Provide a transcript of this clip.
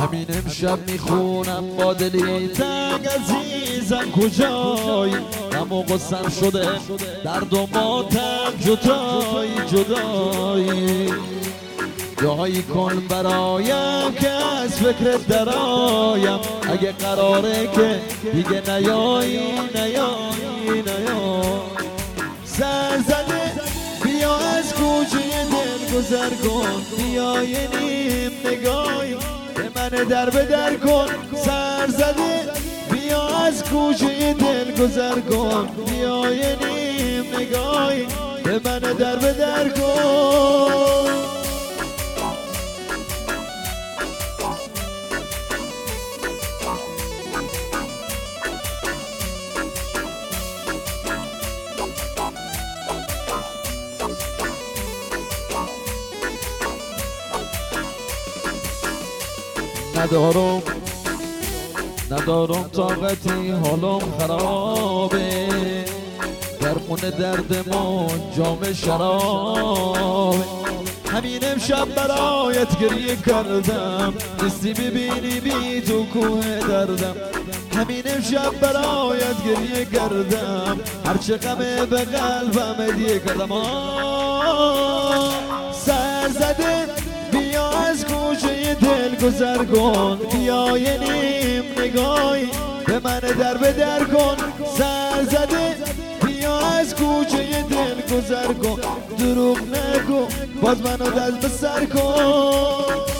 همین امشب میخونم با دلی تنگ عزیزم کجایی غم و غصم شده درد و ماتم جدایی جدایی دعایی کن برایم که از فکرت درایم اگه قراره که دیگه نیایی نیایی نیایی سر زده بیا از کوچه دل گذر کن بیا یه نیم نگاهی به من در به در کن سر زده بیا از کوچه دل گذر کن بیا یه نیم نگاهی به من در به در کن ندارم طاقتی حالم خرابه در خونه درد ما جام شرابه همین امشب برایت گریه کردم نیستی ببینی بی تو کوه دردم همین امشب برایت گریه کردم هرچه غمه به قلبم هدیه کردم سر زده بیا از کوچه دل گذر کن بیا یه نیم نگاهی به من در به در کن سر زده بیا از کوچه دل گذر کن دروغ نگو باز منو دست به سر کن